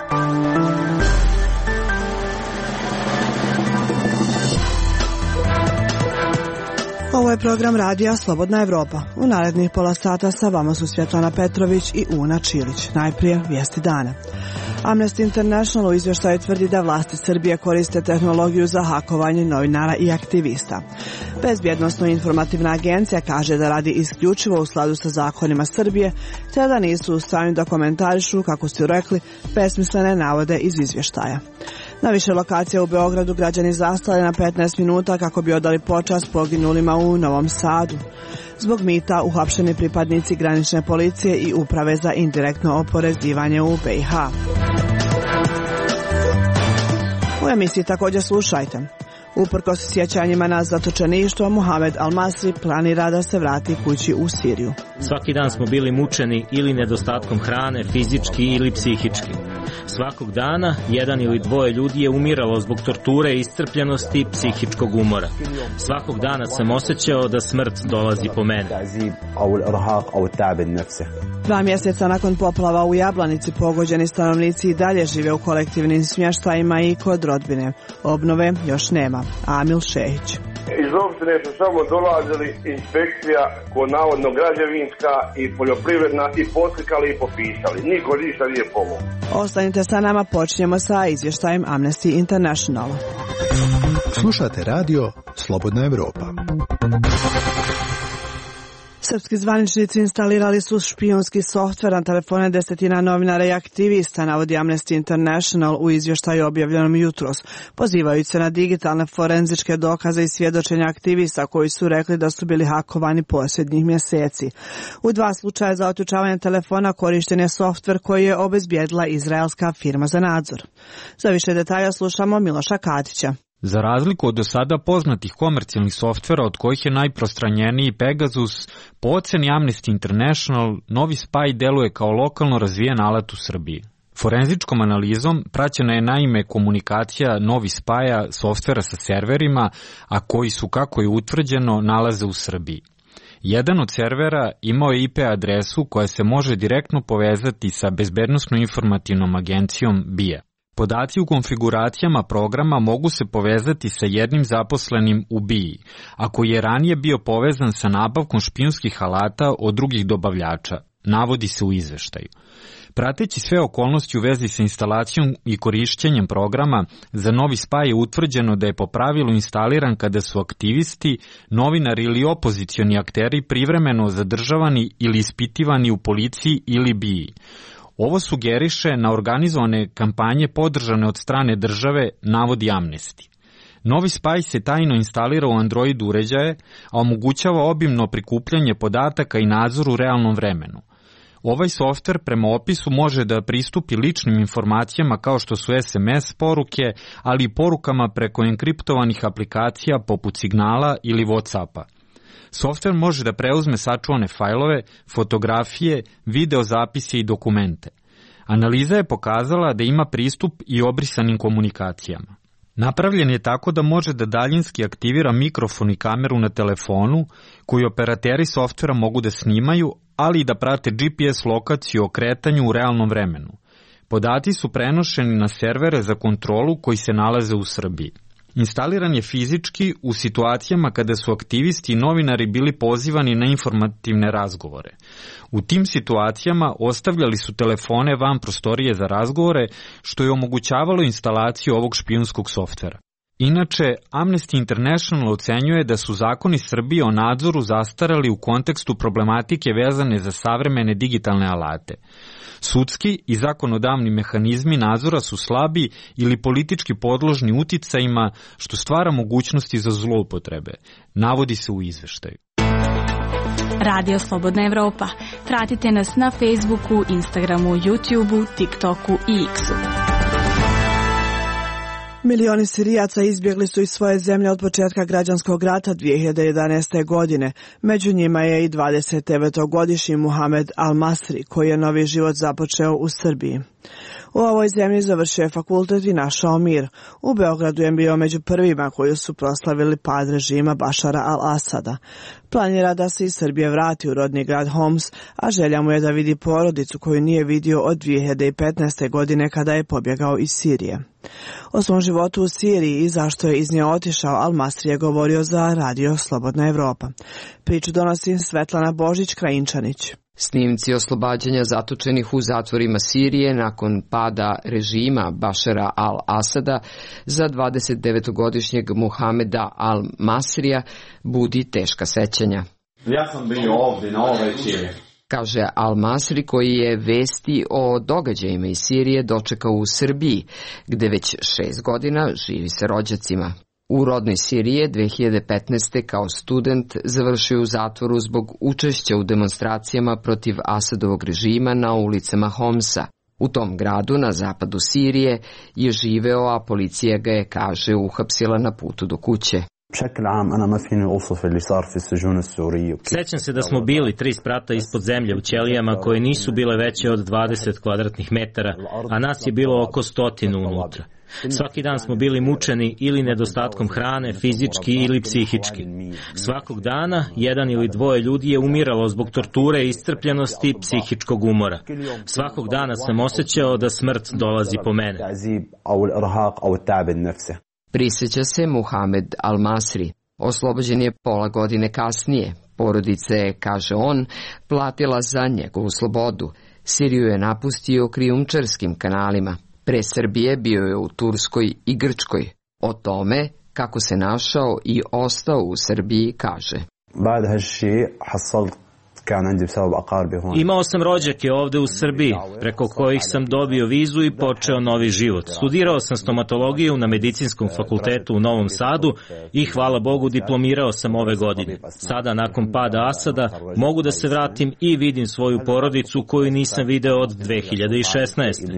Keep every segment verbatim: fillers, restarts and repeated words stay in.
Ovo je program radija Slobodna Evropa. U narednih pola sata sa vama su Svjetlana Petrović i Una Čilić. Najprije vijesti dana. Amnesty International u izvještaju tvrdi da vlasti Srbije koriste tehnologiju za hakovanje novinara i aktivista. Bezbjednosno-informativna agencija kaže da radi isključivo u skladu sa zakonima Srbije, te da nisu u stanju da komentarišu, kako su rekli, besmislene navode iz izvještaja. Na više lokacija u Beogradu građani zastali na petnaest minuta kako bi odali počast poginulima u Novom Sadu. Zbog mita uhapšeni pripadnici granične policije i uprave za indirektno oporezivanje u B i H. U emisiji također slušajte. Uprkos sjećanjima na zatočeništvo, Muhamed Al-Masri planira da se vrati kući u Siriju. Svaki dan smo bili mučeni ili nedostatkom hrane, fizički ili psihički. Svakog dana jedan ili dvoje ljudi je umiralo zbog torture, iscrpljenosti i psihičkog umora. Svakog dana sam osjećao da smrt dolazi po mene. Dva mjeseca nakon poplava u Jablanici pogođeni stanovnici i dalje žive u kolektivnim smještajima i kod rodbine. Obnove još nema. Amil Šehić. Iz opštine su samo dolazili inspekcija, ko navodno građevinska i poljoprivredna, i poslikali i popisali. Niko ništa nije pomogao. Ostanite sa nama, počinjemo sa izvještajem Amnesty International. Slušate radio Slobodna Evropa. Srpski zvaničnici instalirali su špijunski softver na telefone desetina novinara i aktivista, navodi Amnesty International u izvještaju objavljenom jutros, pozivajući se na digitalne forenzičke dokaze i svjedočenja aktivista koji su rekli da su bili hakovani posljednjih mjeseci. U dva slučaja za otključavanje telefona korišten je softver koji je obezbijedila izraelska firma za nadzor. Za više detalja slušamo Miloša Katića. Za razliku od do sada poznatih komercijalnih softvera od kojih je najprostranjeniji Pegasus, po oceni Amnesty International, novi spaj deluje kao lokalno razvijen alat u Srbiji. Forenzičkom analizom praćena je naime komunikacija novi spaja softvera sa serverima, a koji su, kako je utvrđeno, nalaze u Srbiji. Jedan od servera imao je I P adresu koja se može direktno povezati sa bezbednosno-informativnom agencijom B I A. Podaci u konfiguracijama programa mogu se povezati sa jednim zaposlenim u B I A, a koji je ranije bio povezan sa nabavkom špijunskih alata od drugih dobavljača, navodi se u izveštaju. Prateći sve okolnosti u vezi sa instalacijom i korišćenjem programa, za novi spaj je utvrđeno da je po pravilu instaliran kada su aktivisti, novinari ili opozicioni akteri privremeno zadržavani ili ispitivani u policiji ili B I A. Ovo sugeriše na organizovane kampanje podržane od strane države, navodi Amnesty. Novi spaj se tajno instalira u Android uređaje, a omogućava obimno prikupljanje podataka i nadzor u realnom vremenu. Ovaj softver prema opisu može da pristupi ličnim informacijama kao što su S M S poruke, ali i porukama preko enkriptovanih aplikacija poput Signala ili WhatsAppa. Softver može da preuzme sačuvane fajlove, fotografije, videozapise i dokumente. Analiza je pokazala da ima pristup i obrisanim komunikacijama. Napravljen je tako da može da daljinski aktivira mikrofon i kameru na telefonu, koji operateri softvera mogu da snimaju, ali i da prate G P S lokaciju o kretanju u realnom vremenu. Podaci su prenošeni na servere za kontrolu koji se nalaze u Srbiji. Instaliran je fizički u situacijama kada su aktivisti i novinari bili pozivani na informativne razgovore. U tim situacijama ostavljali su telefone van prostorije za razgovore, što je omogućavalo instalaciju ovog špijunskog softvera. Inače, Amnesty International ocenjuje da su zakoni Srbije o nadzoru zastarali u kontekstu problematike vezane za savremene digitalne alate. Sudski i zakonodavni mehanizmi nadzora su slabi ili politički podložni uticajima, što stvara mogućnosti za zloupotrebe, navodi se u izveštaju. Radio Slobodna Evropa. Pratite nas na Facebooku, Instagramu, YouTubeu, TikToku i X-u. Milioni Sirijaca izbjegli su iz svoje zemlje od početka građanskog rata dvije hiljade jedanaeste. godine. Među njima je i dvadesetdevetogodišnji Muhamed Al-Masri, koji je novi život započeo u Srbiji. U ovoj zemlji završio je fakultet i našao mir. U Beogradu je bio među prvima koji su proslavili pad režima Bašara al-Asada. Planira da se iz Srbije vrati u rodni grad Homs, a želja mu je da vidi porodicu koju nije vidio od dvije hiljade petnaeste. godine kada je pobjegao iz Sirije. O svom životu u Siriji i zašto je iz nje otišao, Al-Masri je govorio za Radio Slobodna Evropa. Priču donosi Svetlana Božić-Krajinčanić. Snimci oslobađanja zatočenih u zatvorima Sirije nakon pada režima Bašara al-Asada za dvadesetdevetogodišnjeg Muhameda al-Masrija budi teška sećanja. Ja sam bio ovdje na ovoj Siriji, kaže Al-Masri, koji je vesti o događajima iz Sirije dočekao u Srbiji, gde već šest godina živi sa rođacima. U rodnoj Siriji dve hiljade petnaeste. kao student završio u zatvoru zbog učešća u demonstracijama protiv Asadovog režima na ulicama Homsa. U tom gradu na zapadu Sirije je živeo, a policija ga je, kaže, uhapsila na putu do kuće. Sećam se da smo bili tri sprata ispod zemlje u ćelijama koje nisu bile veće od dvadeset kvadratnih metara, a nas je bilo oko stotinu unutra. Svaki dan smo bili mučeni ili nedostatkom hrane, fizički ili psihički. Svakog dana jedan ili dvoje ljudi je umiralo zbog torture, iscrpljenosti i psihičkog umora. Svakog dana sam osjećao da smrt dolazi po mene. Prisjeća se Muhamed al-Masri. Oslobođen je pola godine kasnije. Porodica je, kaže on, platila za njegovu slobodu. Siriju je napustio krijumčarskim kanalima. Pre Srbije bio je u Turskoj i Grčkoj. O tome kako se našao i ostao u Srbiji, kaže. Imao sam rođake ovde u Srbiji, preko kojih sam dobio vizu i počeo novi život. Studirao sam stomatologiju na Medicinskom fakultetu u Novom Sadu i, hvala Bogu, diplomirao sam ove godine. Sada, nakon pada Asada, mogu da se vratim i vidim svoju porodicu koju nisam video od dve hiljade šesnaeste.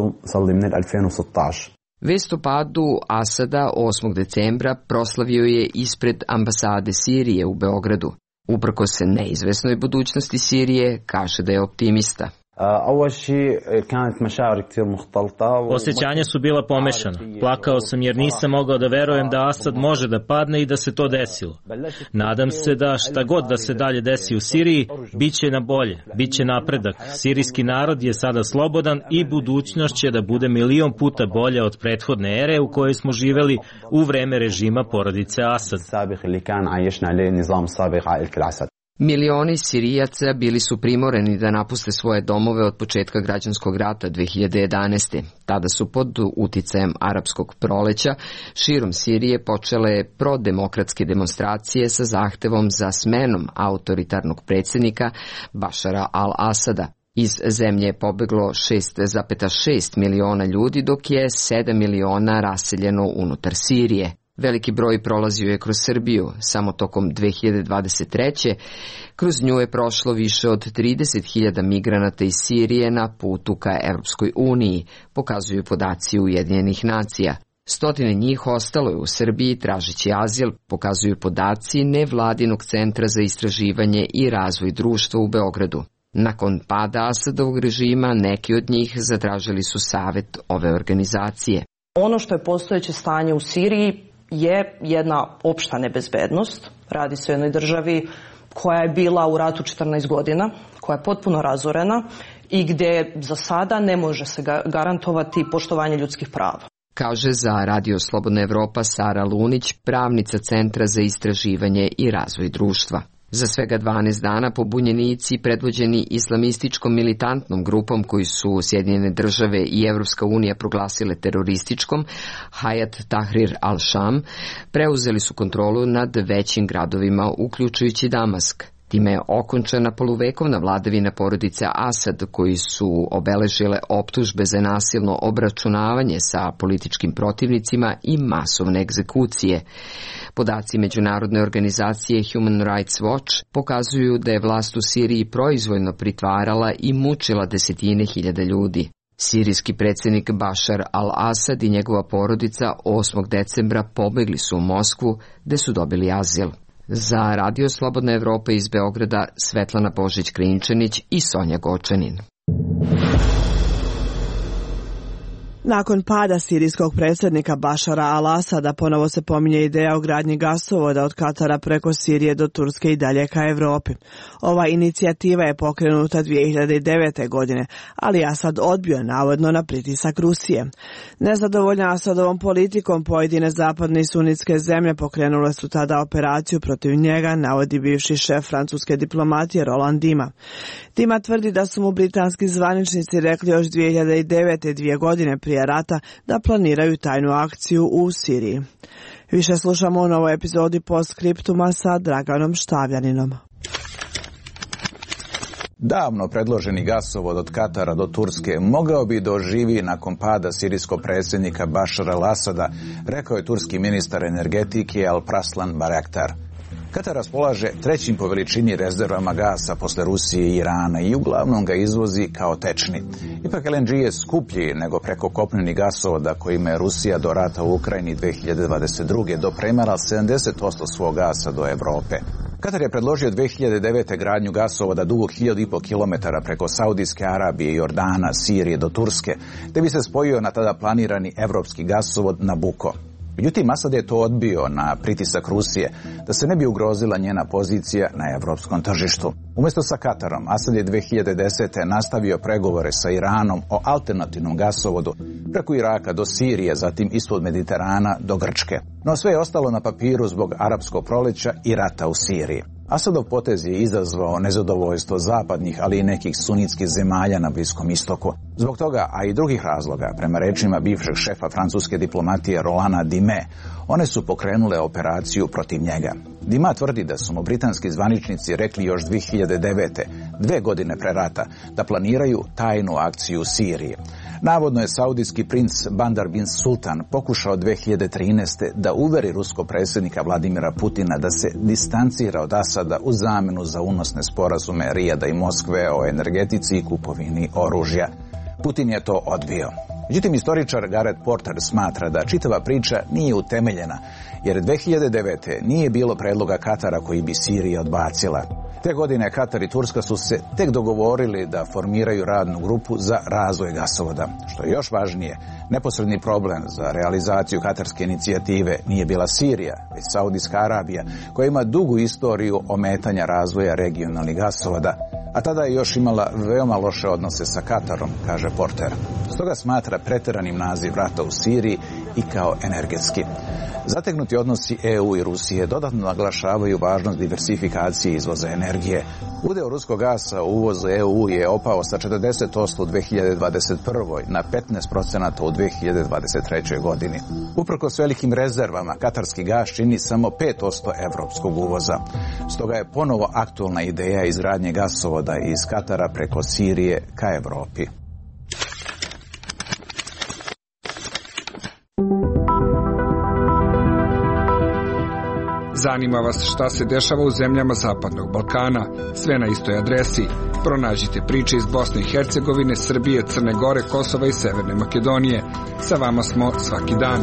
Vest o padu Asada osmog decembra proslavio je ispred ambasade Sirije u Beogradu. Uprkos se neizvesnoj budućnosti Sirije, kaže da je optimista. Osjećanja su bila pomešana. Plakao sam jer nisam mogao da verujem da Asad može da padne i da se to desilo. Nadam se da šta god da se dalje desi u Siriji, bit će na bolje, bit će napredak. Sirijski narod je sada slobodan i budućnost će da bude milion puta bolja od prethodne ere u kojoj smo živeli u vreme režima porodice Asad. Milioni Sirijaca bili su primoreni da napuste svoje domove od početka građanskog rata dve hiljade jedanaeste. Tada su pod uticajem arapskog proleća širom Sirije počele prodemokratske demonstracije sa zahtevom za smenom autoritarnog predsjednika Bašara al-Asada. Iz zemlje je pobeglo šest zarez šest miliona ljudi, dok je sedam miliona raseljeno unutar Sirije. Veliki broj prolazio je kroz Srbiju. Samo tokom dve hiljade dvadeset treće. kroz nju je prošlo više od trideset hiljada migranata iz Sirije na putu ka Evropskoj uniji, pokazuju podaci Ujedinjenih nacija. Stotine njih ostalo je u Srbiji tražeći azil, pokazuju podaci Nevladinog centra za istraživanje i razvoj društva u Beogradu. Nakon pada Asadovog režima, neki od njih zatražili su savet ove organizacije. Ono što je postojeće stanje u Siriji je jedna opšta nebezbednost. Radi se o jednoj državi koja je bila u ratu četrnaest godina, koja je potpuno razorena i gde za sada ne može se garantovati poštovanje ljudskih prava. Kaže za Radio Slobodna Evropa Sara Lunić, pravnica Centra za istraživanje i razvoj društva. Za svega dvanaest dana pobunjenici predvođeni islamističkom militantnom grupom koji su Sjedinjene države i Evropska unija proglasile terorističkom, Hayat Tahrir al-Sham, preuzeli su kontrolu nad većim gradovima, uključujući Damask. Time je okončana poluvekovna vladavina porodice Asad, koji su obeležile optužbe za nasilno obračunavanje sa političkim protivnicima i masovne egzekucije. Podaci međunarodne organizacije Human Rights Watch pokazuju da je vlast u Siriji proizvoljno pritvarala i mučila desetine hiljada ljudi. Sirijski predsjednik Bašar al-Asad i njegova porodica osmog decembra pobegli su u Moskvu, gde su dobili azil. Za Radio Slobodna Evropa iz Beograda Svetlana Božić-Krajinčanić i Sonja Gočanin. Nakon pada sirijskog predsjednika Bašara al-Asada ponovo se pominje ideja o gradnji gasovoda od Katara preko Sirije do Turske i dalje ka Evropi. Ova inicijativa je pokrenuta dvije hiljade devete. godine, ali Asad odbio navodno na pritisak Rusije. Nezadovoljna Asadovom politikom pojedine zapadne i sunitske zemlje pokrenule su tada operaciju protiv njega, navodi bivši šef francuske diplomatije Roland Dima. Dima tvrdi da su mu britanski zvaničnici rekli još dvije hiljade devete. dvije godine prije rata da planiraju tajnu akciju u Siriji. Više slušamo u novoj epizodi Postscriptuma sa Draganom Štavljaninom. Davno predloženi gasovod od Katara do Turske mogao bi doživi nakon pada sirijskog predsjednika Bašara al-Asada, rekao je turski ministar energetike Alparslan Bayraktar. Katar raspolaže trećim po veličini rezervama gasa posle Rusije i Irana i uglavnom ga izvozi kao tečni. Ipak el en ge je skuplji nego preko kopnenih gasovoda kojima je Rusija do rata u Ukrajini dve hiljade dvadeset druge. dopremala sedamdeset posto svog gasa do Evrope. Katar je predložio dve hiljade devete. gradnju gasovoda dugog hiljadu i po kilometara preko Saudijske Arabije, Jordana, Sirije do Turske, te bi se spojio na tada planirani evropski gasovod Nabucco. Međutim, Asad je to odbio na pritisak Rusije da se ne bi ugrozila njena pozicija na evropskom tržištu. Umjesto sa Katarom, Asad je dve hiljade desete. nastavio pregovore sa Iranom o alternativnom gasovodu preko Iraka do Sirije, zatim ispod Mediterana do Grčke. No sve je ostalo na papiru zbog arapskog proleća i rata u Siriji. Asadov potez je izazvao nezadovoljstvo zapadnih, ali i nekih sunitskih zemalja na Bliskom istoku. Zbog toga, a i drugih razloga, prema rečima bivšeg šefa francuske diplomatije Rolanda Dime, one su pokrenule operaciju protiv njega. Dima tvrdi da su mu britanski zvaničnici rekli još dve hiljade devete. dve godine pre rata, da planiraju tajnu akciju u Siriji. Navodno je saudijski princ Bandar bin Sultan pokušao dve hiljade trinaeste. da uveri ruskog predsjednika Vladimira Putina da se distancira od Asada u zamenu za unosne sporazume Rijada i Moskve o energetici i kupovini oružja. Putin je to odbio. Međutim, istoričar Gareth Porter smatra da čitava priča nije utemeljena, jer dve hiljade devete. nije bilo predloga Katara koji bi Sirija odbacila. Te godine Katar i Turska su se tek dogovorili da formiraju radnu grupu za razvoj gasovoda. Što je još važnije, neposredni problem za realizaciju katarske inicijative nije bila Sirija, već Saudijska Arabija, koja ima dugu istoriju ometanja razvoja regionalnih gasovoda, a tada je još imala veoma loše odnose sa Katarom, kaže Porter. Stoga smatra preteranim naziv rata u Siriji i kao energetski. Zategnuti odnosi E U i Rusije dodatno naglašavaju važnost diversifikacije izvoza energije. Udeo ruskog gasa u uvozu E U je opao sa četrdeset posto u dve hiljade dvadeset prve. na petnaest posto u dve hiljade dvadeset trećoj. godini. Uprkos velikim rezervama, katarski gas čini samo pet posto evropskog uvoza. Stoga je ponovo aktualna ideja izgradnje gasovoda iz Katara preko Sirije ka Evropi. Zanima vas šta se dešava u zemljama Zapadnog Balkana? Sve na istoj adresi. Pronađite priče iz Bosne i Hercegovine, Srbije, Crne Gore, Kosova i Severne Makedonije. Sa vama smo svaki dan.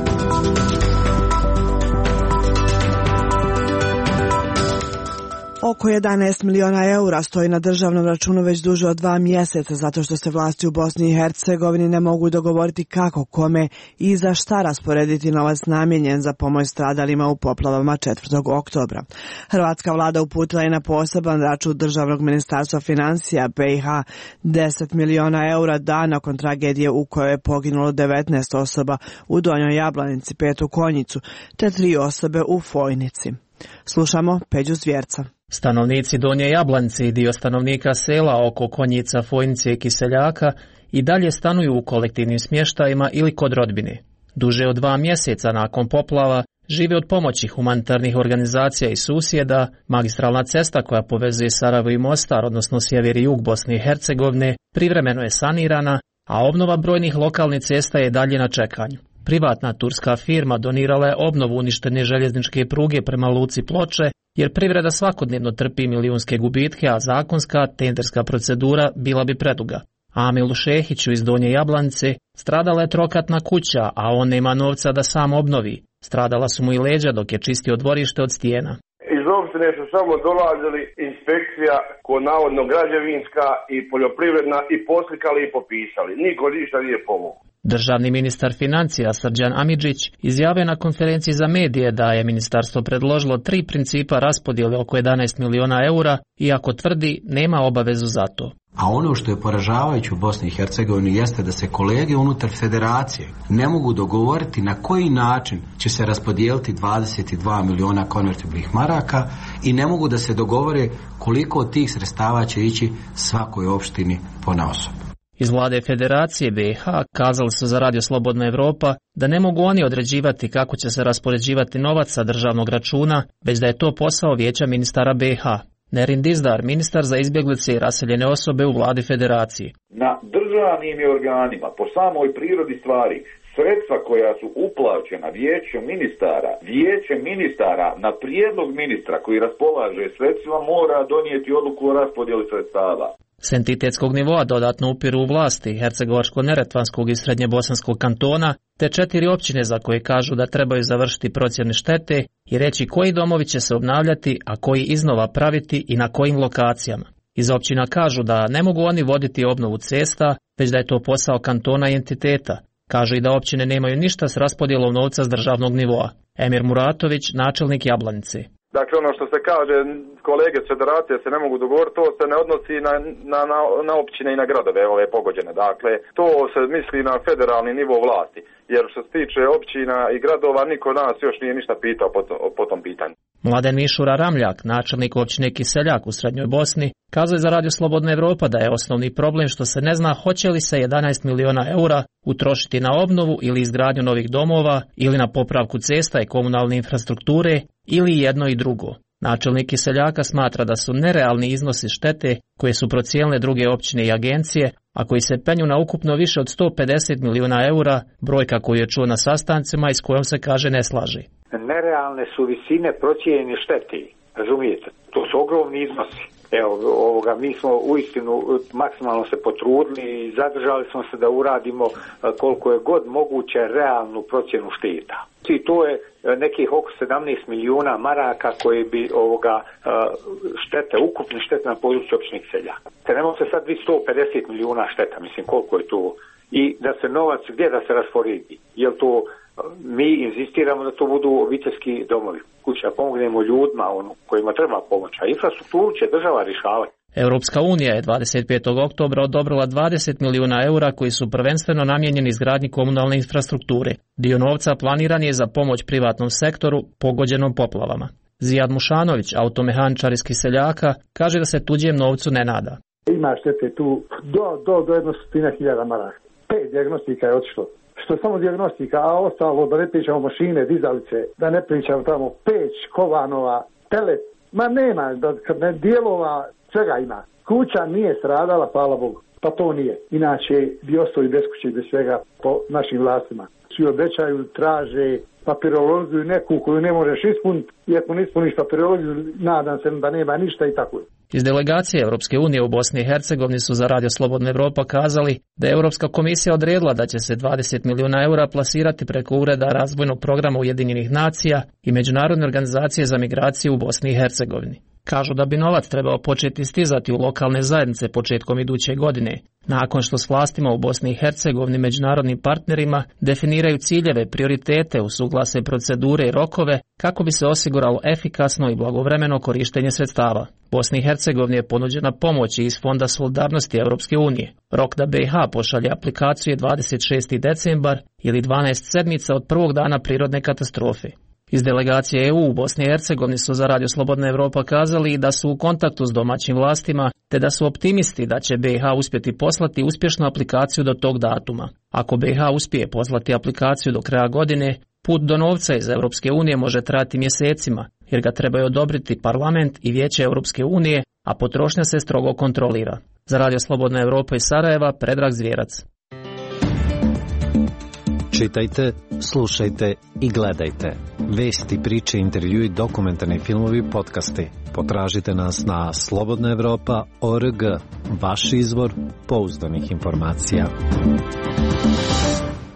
Oko jedanaest miliona eura stoji na državnom računu već duže od dva mjeseca zato što se vlasti u Bosni i Hercegovini ne mogu dogovoriti kako, kome i za šta rasporediti novac namijenjen za pomoć stradalima u poplavama četvrtog oktobra. Hrvatska vlada uputila je na poseban račun Državnog ministarstva financija B i H deset miliona eura da nakon tragedije u kojoj je poginulo devetnaest osoba u Donjoj Jablanici, pet u Konjicu, te tri osobe u Fojnici. Slušamo Peđu Zvjerca. Stanovnici Donje Jablanice i dio stanovnika sela oko Konjica, Fojnice i Kiseljaka i dalje stanuju u kolektivnim smještajima ili kod rodbine. Duže od dva mjeseca nakon poplava žive od pomoći humanitarnih organizacija i susjeda. Magistralna cesta koja povezuje Sarajevo i Mostar, odnosno sjever i jug Bosne i Hercegovine, privremeno je sanirana, a obnova brojnih lokalnih cesta je dalje na čekanju. Privatna turska firma donirala je obnovu uništene željezničke pruge prema luci Ploče, jer privreda svakodnevno trpi milijunske gubitke, a zakonska tenderska procedura bila bi preduga. Amilu Šehiću iz Donje Jablanice stradala je trokatna kuća, a on nema novca da sam obnovi. Stradala su mu i leđa dok je čistio dvorište od stijena. Iz opštine su samo dolazili inspekcija ko navodno građevinska i poljoprivredna i poslikali i popisali. Niko ništa nije pomogao. Državni ministar financija Srđan Amidžić izjavio na konferenciji za medije da je ministarstvo predložilo tri principa raspodjele oko jedanaest miliona eura, iako tvrdi nema obavezu za to. A ono što je poražavajuće u Bosni i Hercegovini jeste da se kolege unutar federacije ne mogu dogovoriti na koji način će se raspodijeliti dvadeset dva miliona konvertibilnih maraka i ne mogu da se dogovore koliko od tih sredstava će ići svakoj opštini ponaosob. Iz vlade Federacije B i H kazali su za Radio Slobodna Evropa da ne mogu oni određivati kako će se raspoređivati novac sa državnog računa, već da je to posao vijeća ministara B i H. Nerin Dizdar, ministar za izbjeglice i raseljene osobe u vladi Federacije. Na državnim organima, po samoj prirodi stvari, sredstva koja su uplaćena vijeću ministara, vijeće ministara na prijedlog ministra koji raspolaže sredstvima mora donijeti odluku o raspodjeli sredstava. S entitetskog nivoa dodatno upiru u vlasti Hercegovačko-Neretvanskog i Srednjebosanskog kantona, te četiri općine za koje kažu da trebaju završiti procjene štete i reći koji domovi će se obnavljati, a koji iznova praviti i na kojim lokacijama. Iz općina kažu da ne mogu oni voditi obnovu cesta, već da je to posao kantona i entiteta. Kažu i da općine nemaju ništa s raspodjelom novca s državnog nivoa. Emir Muratović, načelnik Jablanice. Dakle, ono što se kaže, kolege s federacije se ne mogu dogovoriti, to se ne odnosi na, na, na, na općine i na gradove ove pogođene. Dakle, to se misli na federalni nivo vlasti, jer što se tiče općina i gradova, niko nas još nije ništa pitao po, to, po tom pitanju. Mladen Mišura Ramljak, načelnik općine Kiseljak u Srednjoj Bosni, kazao je za Radio Slobodna Evropa da je osnovni problem što se ne zna hoće li se jedanaest miliona eura utrošiti na obnovu ili izgradnju novih domova ili na popravku cesta i komunalne infrastrukture ili jedno i drugo. Načelnik Kiseljaka smatra da su nerealni iznosi štete koje su procijenile druge općine i agencije, a koji se penju na ukupno više od sto pedeset miliona eura, brojka koju je čuo na sastancima i s kojom se kaže ne slaži. Nerealne su visine procijenjene štete, razumijete? To su ogromni iznosi. Evo, ovoga, mi smo uistinu maksimalno se potrudili i zadržali smo se da uradimo koliko je god moguće realnu procjenu šteta. I to je nekih oko sedamnaest milijuna maraka koji bi ovoga štete, ukupne štete na području općine Kiseljak. Trenemo se sad sto pedeset milijuna šteta, mislim koliko je to. I da se novac gdje da se rasporedi. Jel to mi insistiramo da to budu obiteljski domovi kuća, pomognemo ljudima ono, kojima treba pomoć, a infrastrukturu će država rješavati. Europska unija je dvadeset petog oktobra odobrila dvadeset milijuna eura koji su prvenstveno namijenjeni izgradnji komunalne infrastrukture. Dio novca planiran je za pomoć privatnom sektoru pogođenom poplavama. Zijad Mušanović, automehaničar iz Kiseljaka, kaže da se tuđem novcu ne nada. Ima štete tu do, do, do jednostotina hiljada maraka. Pet dijagnostika je otišlo. Što samo dijagnostika, a ostalo da ne pričamo mašine, dizalice, da ne pričamo tamo peć, kovanova, telet, ma nema, da ne dijelova, svega ima. Kuća nije stradala, hvala Bogu, pa to nije. Inače bi ostali bez kuće i bez svega po našim vlastima. Svi obećaju, traže papirologiju neku koju ne možeš ispuniti, i ako ne ispuniš papirologiju, nadam se da nema ništa i tako je. Iz delegacije Europske unije u Bosni i Hercegovini su za Radio Slobodna Evropa kazali da je Europska komisija odredila da će se dvadeset milijuna eura plasirati preko Ureda razvojnog programa Ujedinjenih nacija i Međunarodne organizacije za migraciju u Bosni i Hercegovini. Kažu da bi novac trebao početi stizati u lokalne zajednice početkom iduće godine, nakon što s vlastima u Bosni i Hercegovini međunarodnim partnerima definiraju ciljeve, prioritete, usuglase procedure i rokove kako bi se osiguralo efikasno i blagovremeno korištenje sredstava. Bosni i Hercegovini je ponuđena pomoć iz Fonda solidarnosti Europske unije. Rok da B i H pošalje aplikaciju je dvadeset šesti decembar ili dvanaest sedmica od prvog dana prirodne katastrofe. Iz delegacije E U u Bosni i Hercegovini su za Radio Slobodna Evropa kazali da su u kontaktu s domaćim vlastima, te da su optimisti da će B i H uspjeti poslati uspješnu aplikaciju do tog datuma. Ako B i H uspije poslati aplikaciju do kraja godine, put do novca iz Europske unije može trajati mjesecima, jer ga trebaju odobriti parlament i vijeće Europske unije, a potrošnja se strogo kontrolira. Za Radio Slobodna Evropa iz Sarajeva, Predrag Zvjerac. Čitajte, slušajte i gledajte. Vesti, priče, intervjui, dokumentarni filmovi, podcasti. Potražite nas na slobodna evropa tačka org, vaš izvor pouzdanih informacija.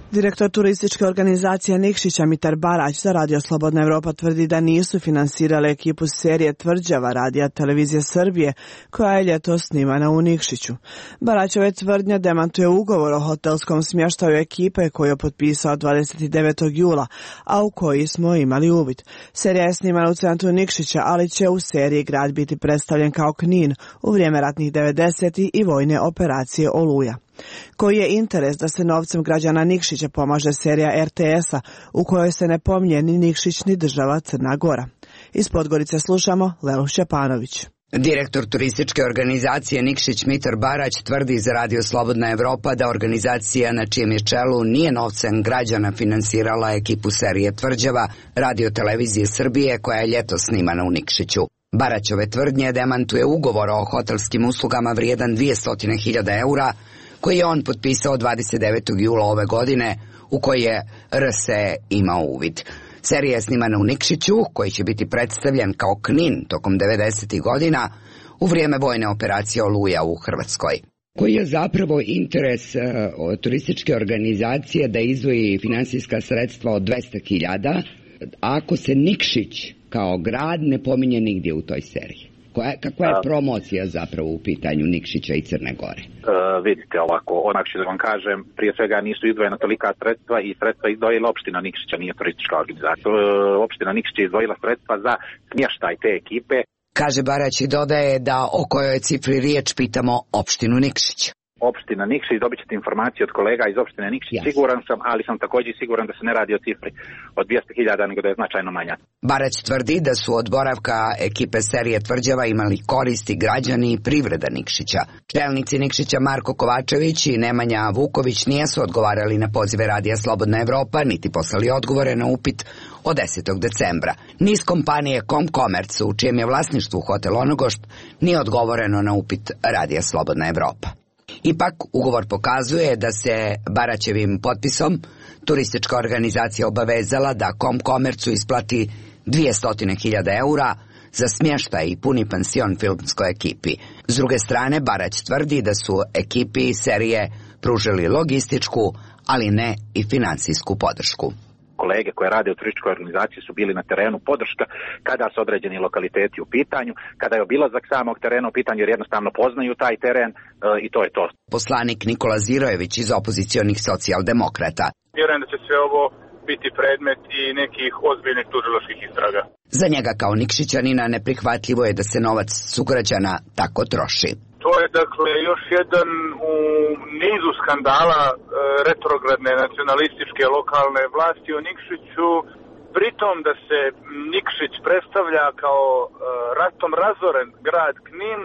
Direktor turističke organizacije Nikšića Mitar Barać za Radio Slobodna Evropa tvrdi da nisu finansirale ekipu serije Tvrđava Radija Televizije Srbije koja je ljetos snimana u Nikšiću. Baraćove tvrdnje demantuje ugovor o hotelskom smještaju ekipe koju je potpisao dvadeset devetog jula, a u koji smo imali uvid. Serija je snimana u centru Nikšića, ali će u seriji grad biti predstavljen kao Knin u vrijeme ratnih devedesetih i vojne operacije Oluja. Koji je interes da se novcem građana Nikšića pomaže serija er te es-a u kojoj se ne pominje ni Nikšić ni država Crna Gora? Iz Podgorice slušamo Lelu Šćepanović. Direktor turističke organizacije Nikšić Mitar Barać tvrdi za Radio Slobodna Evropa da organizacija na čijem je čelu nije novcem građana finansirala ekipu serije Tvrđava Radio Televizije Srbije koja je ljetos snimana u Nikšiću. Baraćove tvrdnje demantuje ugovor o hotelskim uslugama vrijedan dvjesto hiljada eura koji je on potpisao dvadeset devetog jula ove godine, u koji je er es e imao uvid. Serija je snimana u Nikšiću, koji će biti predstavljen kao Knin tokom devedesetih godina u vrijeme vojne operacije Oluja u Hrvatskoj. Koji je zapravo interes uh, turističke organizacije da izdvoji finansijska sredstva od dvjesto hiljada, ako se Nikšić kao grad ne pominje nigdje u toj seriji? Koja, kakva je promocija zapravo u pitanju Nikšića i Crne Gore? Uh, vidite ovako, onak ću da vam kažem, prije svega nisu izdvojena tolika sredstva i sredstva izdvojila opština Nikšića, nije turistička organizacija. Uh, opština Nikšića izdvojila sredstva za smještaj te ekipe. Kaže Barać i dodaje da o kojoj cifri riječ pitamo opštinu Nikšić. Opština Nikšić, dobit ćete informacije od kolega iz opštine Nikšić, yes. Siguran sam, ali sam također siguran da se ne radi o cifri od dvjesto hiljada, nego da je značajno manja. Barać tvrdi da su od boravka ekipe serije Tvrđava imali koristi građani i privreda Nikšića. Čelnici Nikšića Marko Kovačević i Nemanja Vuković nijesu odgovarali na pozive Radija Slobodna Evropa, niti poslali odgovore na upit od desetog decembra. Ni iz kompanije Comcomerc, u čijem je vlasništvu hotel Onogošt, nije odgovoreno na upit Radija Slobodna Evropa. Ipak, ugovor pokazuje da se Baraćevim potpisom turistička organizacija obavezala da Comcomercu isplati dvjesto hiljada eura za smještaj i puni pansion filmskoj ekipi. S druge strane, Barać tvrdi da su ekipi serije pružili logističku, ali ne i finansijsku podršku. Kolege koje rade u turističkoj organizaciji su bili na terenu podrška kada su određeni lokaliteti u pitanju, kada je obilazak samog terena u pitanju jer jednostavno poznaju taj teren e, i to je to. Poslanik Nikola Zirojević iz opozicionih socijaldemokrata. Vjerujem da će sve ovo biti predmet i nekih ozbiljnih tužilačkih istraga. Za njega kao Nikšićanina neprihvatljivo je da se novac sugrađana tako troši. To je dakle još jedan u nizu skandala e, retrogradne nacionalističke lokalne vlasti u Nikšiću, pritom da se Nikšić predstavlja kao e, ratom razoren grad Knin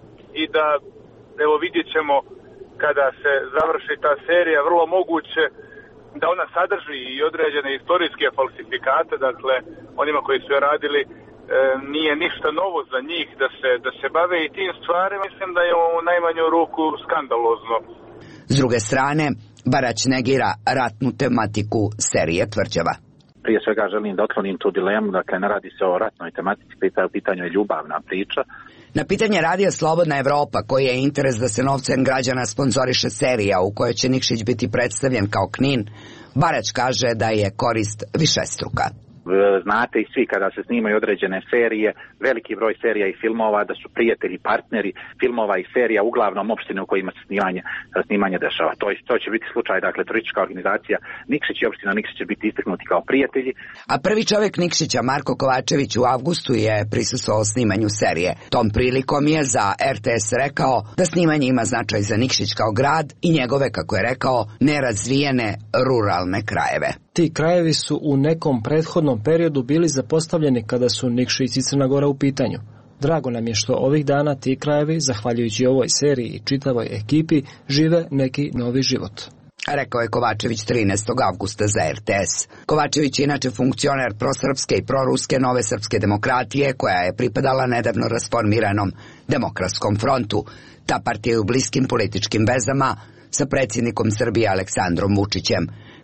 i da, evo vidjet ćemo kada se završi ta serija, vrlo moguće da ona sadrži i određene istorijske falsifikate, dakle onima koji su je radili nije ništa novo za njih da se, da se bave i tim stvarima, mislim da je u najmanju ruku skandalozno. S druge strane, Barać negira ratnu tematiku serije Tvrđava. Prije svega želim da otklonim tu dilemu, dakle ne radi se o ratnoj tematici, u pitanju je ljubavna priča. Na pitanje Radija Slobodna Evropa, koji je interes da se novcem građana sponzoriše serija u kojoj će Nikšić biti predstavljen kao Knin, Barać kaže da je korist višestruka. Znate i svi kada se snimaju određene serije, veliki broj serija i filmova da su prijatelji, partneri filmova i serija uglavnom opštine u kojima se snimanje, snimanje dešava. To, to će biti slučaj, dakle, turistička organizacija Nikšić i opština Nikšić će biti istaknuti kao prijatelji. A prvi čovjek Nikšića, Marko Kovačević, u avgustu je prisustvovao snimanju serije. Tom prilikom je za er te es rekao da snimanje ima značaj za Nikšić kao grad i njegove, kako je rekao, nerazvijene ruralne krajeve. Ti krajevi su u nekom prethodnom periodu bili zapostavljeni kada su Nikšić i Crna Gora u pitanju. Drago nam je što ovih dana ti krajevi, zahvaljujući ovoj seriji i čitavoj ekipi, žive neki novi život. Rekao je Kovačević trinaestog avgusta za er te es. Kovačević je inače funkcioner prosrpske i proruske Nove srpske demokratije, koja je pripadala nedavno rasformiranom Demokratskom frontu. Ta partija je u bliskim političkim vezama sa predsjednikom Srbije Aleksandrom Vučićem.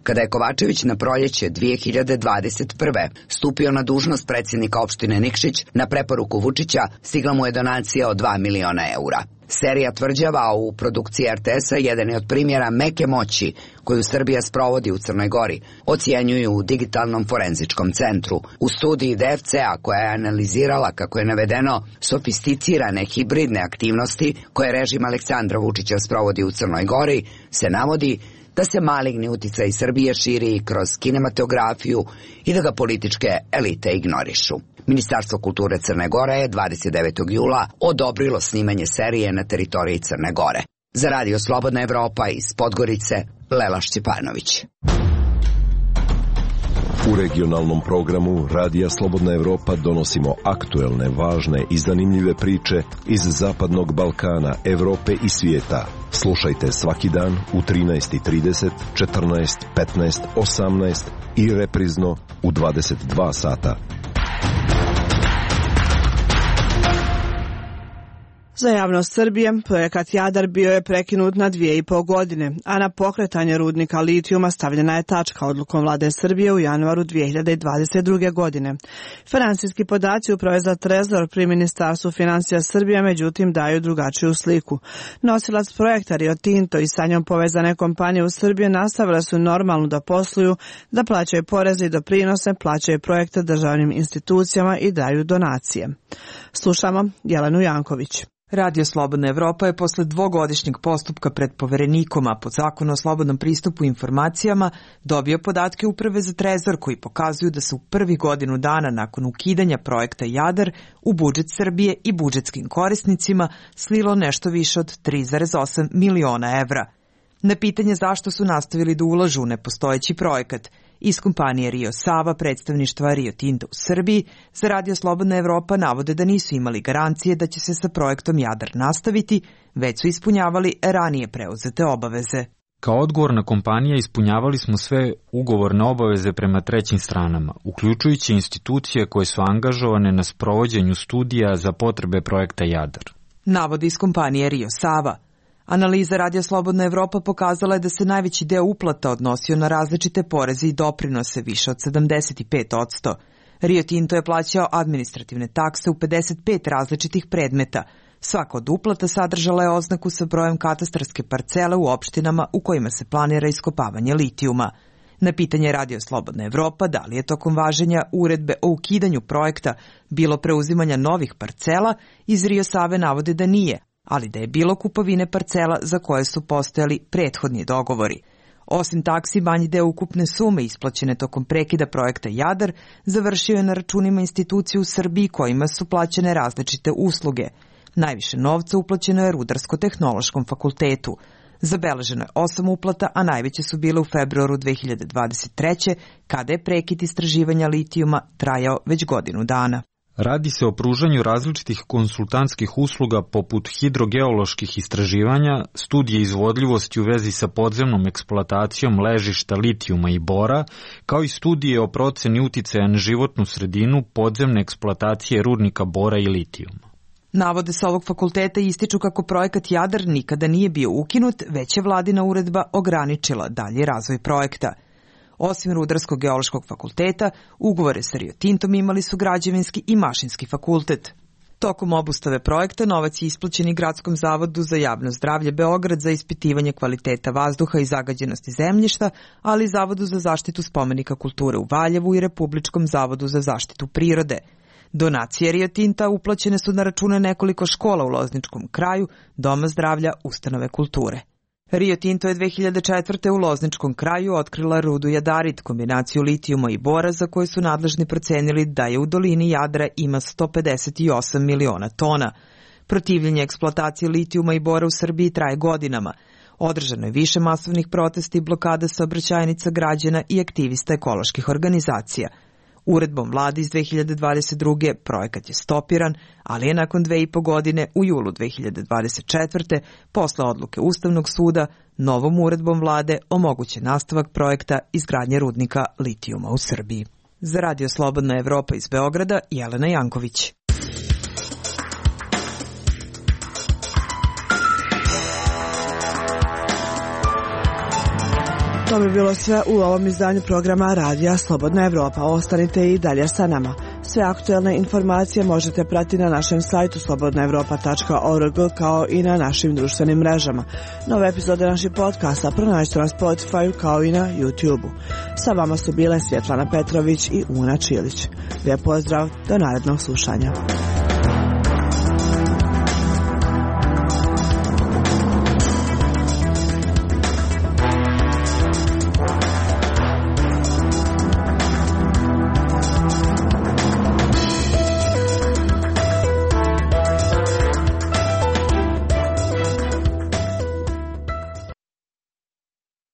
Kada je Kovačević na proljeće dve hiljade dvadeset prve. stupio na dužnost predsjednika opštine Nikšić, na preporuku Vučića stigla mu je donacija od dva miliona eura. Serija tvrđava u produkciji er te esa jedan je od primjera meke moći koju Srbija sprovodi u Crnoj Gori, ocjenjuju u Digitalnom forenzičkom centru. U studiji de ef ce a koja je analizirala, kako je navedeno, sofisticirane hibridne aktivnosti koje režim Aleksandra Vučića sprovodi u Crnoj Gori, se navodi da se maligni uticaj Srbije širi kroz kinematografiju i da ga političke elite ignorišu. Ministarstvo kulture Crne Gore je dvadeset devetog jula odobrilo snimanje serije na teritoriji Crne Gore. Za Radio Slobodna Evropa iz Podgorice, Lela Šćepanović. U regionalnom programu Radija Slobodna Evropa donosimo aktuelne, važne i zanimljive priče iz Zapadnog Balkana, Evrope i svijeta. Slušajte svaki dan u trinaest i trideset, četrnaest, petnaest, osamnaest i reprizno u dvadeset dva sata. Za javnost Srbije, projekat Jadar bio je prekinut na dvije i po godine, a na pokretanje rudnika litijuma stavljena je tačka odlukom vlade Srbije u januaru dve hiljade dvadeset druge. godine. Finansijski podaci Uprave za trezor pri Ministarstvu financija Srbije međutim daju drugačiju sliku. Nosilac projekta Rio Tinto i sa njom povezane kompanije u Srbiji nastavile su normalno da posluju, da plaćaju poreze i doprinose, plaćaju projekte državnim institucijama i daju donacije. Slušamo Jelenu Janković. Radio Slobodna Evropa je posle dvogodišnjeg postupka pred poverenikom, a po zakonu o slobodnom pristupu informacijama, dobio podatke Uprave za trezor koji pokazuju da se u prvi godinu dana nakon ukidanja projekta Jadar u budžet Srbije i budžetskim korisnicima slilo nešto više od tri zarez osam miliona evra. Na pitanje zašto su nastavili da ulažu u nepostojeći projekat, iz kompanije Rio Sava, predstavništva Rio Tinto u Srbiji, za Radio Slobodna Evropa navode da nisu imali garancije da će se sa projektom Jadar nastaviti, već su ispunjavali ranije preuzete obaveze. Kao odgovorna kompanija ispunjavali smo sve ugovorne obaveze prema trećim stranama, uključujući institucije koje su angažovane na sprovođenju studija za potrebe projekta Jadar. Navodi iz kompanije Rio Sava. Analiza Radio Slobodna Evropa pokazala je da se najveći deo uplata odnosio na različite poreze i doprinose, više od sedamdeset pet posto. Rio Tinto je plaćao administrativne takse u pedeset pet različitih predmeta. Svaka od uplata sadržala je oznaku sa brojem katastarske parcele u opštinama u kojima se planira iskopavanje litijuma. Na pitanje Radio Slobodna Evropa da li je tokom važenja uredbe o ukidanju projekta bilo preuzimanja novih parcela, iz Rio Save navode da nije, ali da je bilo kupovine parcela za koje su postojali prethodni dogovori. Osim taksi, manji deo ukupne sume isplaćene tokom prekida projekta Jadar završio je na računima institucije u Srbiji kojima su plaćene različite usluge. Najviše novca uplaćeno je Rudarsko-tehnološkom fakultetu. Zabeleženo je osam uplata, a najveće su bile u februaru dve hiljade dvadeset treće. kada je prekid istraživanja litijuma trajao već godinu dana. Radi se o pružanju različitih konsultantskih usluga poput hidrogeoloških istraživanja, studije izvodljivosti u vezi sa podzemnom eksploatacijom ležišta litijuma i bora, kao i studije o proceni uticaja na životnu sredinu podzemne eksploatacije rudnika bora i litijuma. Navode sa ovog fakulteta ističu kako projekat Jadar nikada nije bio ukinut, već je vladina uredba ograničila dalji razvoj projekta. Osim Rudarsko-geološkog fakulteta, ugovore sa Rio Tintom imali su Građevinski i Mašinski fakultet. Tokom obustave projekta novac je isplaćen i Gradskom zavodu za javno zdravlje Beograd za ispitivanje kvaliteta vazduha i zagađenosti zemljišta, ali i Zavodu za zaštitu spomenika kulture u Valjevu i Republičkom zavodu za zaštitu prirode. Donacije Rio Tinta uplaćene su na račune nekoliko škola u Lozničkom kraju, Doma zdravlja, ustanove kulture. Rio Tinto je dve hiljade četvrte. u Lozničkom kraju otkrila rudu jadarit, kombinaciju litijuma i bora za koju su nadležni procenili da je u dolini Jadra ima sto pedeset osam miliona tona. Protivljenje eksploatacije litijuma i bora u Srbiji traje godinama. Održano je više masovnih protesta i blokada saobraćajnica građana i aktivista ekoloških organizacija. Uredbom vlade iz dve hiljade dvadeset druge. projekat je stopiran, ali je nakon dve i po godine u julu dve hiljade dvadeset četvrte. posle odluke Ustavnog suda novom uredbom vlade omogućen nastavak projekta izgradnje rudnika litijuma u Srbiji. Za Radio Slobodna Evropa iz Beograda, Jelena Janković. To bi bilo sve u ovom izdanju programa Radija Slobodna Evropa. Ostanite i dalje sa nama. Sve aktuelne informacije možete pratiti na našem sajtu slobodna evropa tačka org kao i na našim društvenim mrežama. Nove epizode naših podcasta pronađite na Spotify kao i na YouTube-u. Sa vama su bile Svjetlana Petrović i Una Čilić. Lijep pozdrav, do narednog slušanja.